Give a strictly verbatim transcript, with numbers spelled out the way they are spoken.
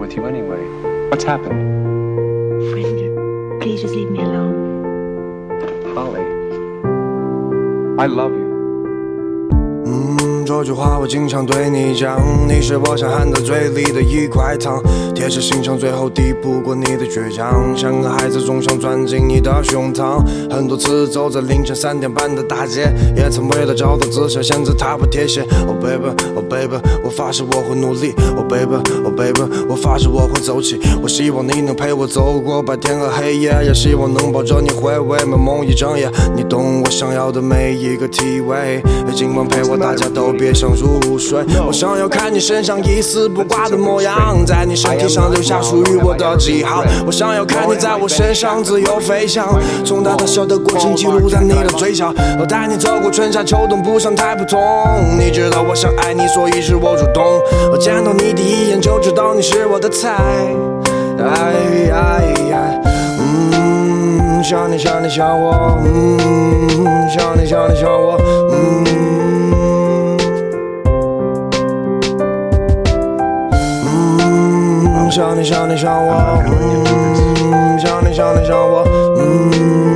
with you anyway. What's happened? Friend, please just leave me alone. Holly, I love you. 嗯，这句话我经常对你讲，你是我想含在嘴里的一块糖，贴着心肠，最后抵不过你的倔强，像个孩子总想钻进你的胸膛。很多次走在凌晨三点半的大街，也曾为了找到自信选择踏步铁鞋。Oh baby, oh baby， 我发誓我会努力。Oh baby, oh baby， 我发誓我会走起。我希望你能陪我走过白天和黑夜，也希望能抱着你回味美梦一整夜。你懂我想要的每一个体位，今晚陪我大家都别想入睡。我想要看你身上一丝不挂的模样，在你身体上留下属于我的记号。我想要看你在我身上自由飞翔，从大到小的过程记录在你的嘴角。我带你走过春夏秋冬，不想太普通。你知道我想爱你，所以是我主动。我见到你第一眼就知道你是我的菜。哎哎哎，嗯，想你想你想我，嗯，想你想你想我，嗯。想你想你想我，嗯，想你想你想我，嗯。